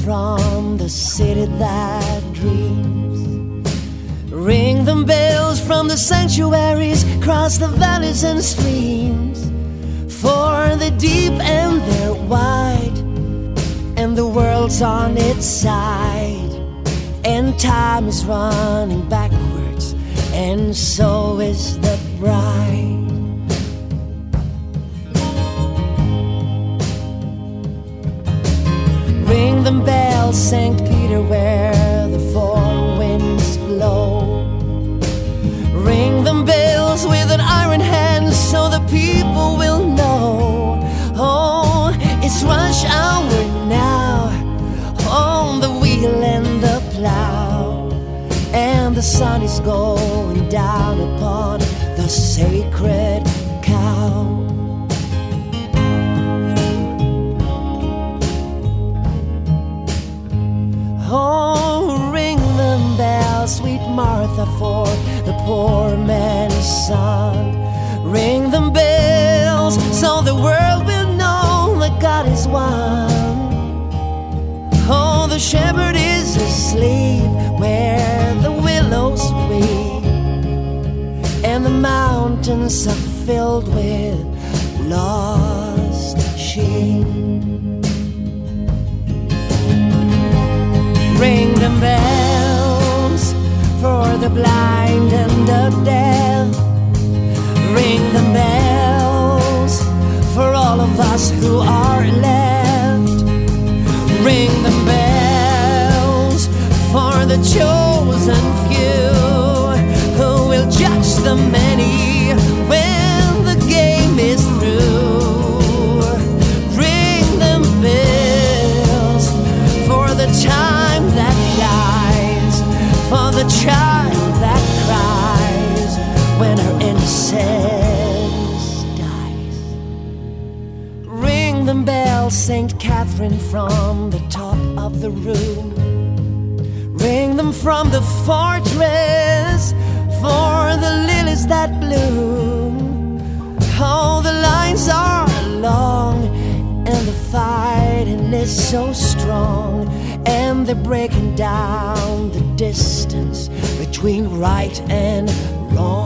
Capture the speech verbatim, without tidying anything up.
from the city that dreams. Ring them bells from the sanctuaries, cross the valleys and streams. For they're deep and they're wide, and the world's on its side, and time is running backwards, and so is the bride. Ring them bells, Saint Peter, where the four winds blow. Ring them bells with an iron hand, so the people will know. Oh, it's rush hour now, on the wheel and the plow, and the sun is going down upon the sacred cow. Oh, ring them bells, sweet Martha, for the poor man's son. Ring them bells, so the world will know that God is one. Oh, the shepherd is asleep where the willows weep, and the mountains are filled with lost sheep. Ring them bells for the blind and the deaf. Ring them bells for all of us who are left. Ring them bells for the chosen few, who will judge the many when the game is through. Ring them bells for the time that flies, for the child that cries when her innocence dies. Ring them bells, Saint Catherine, from the top of the room. Ring them from the fortress for the lilies that bloom. Oh, the lines are long and the fighting is so strong, and they're breaking down the distance between right and wrong.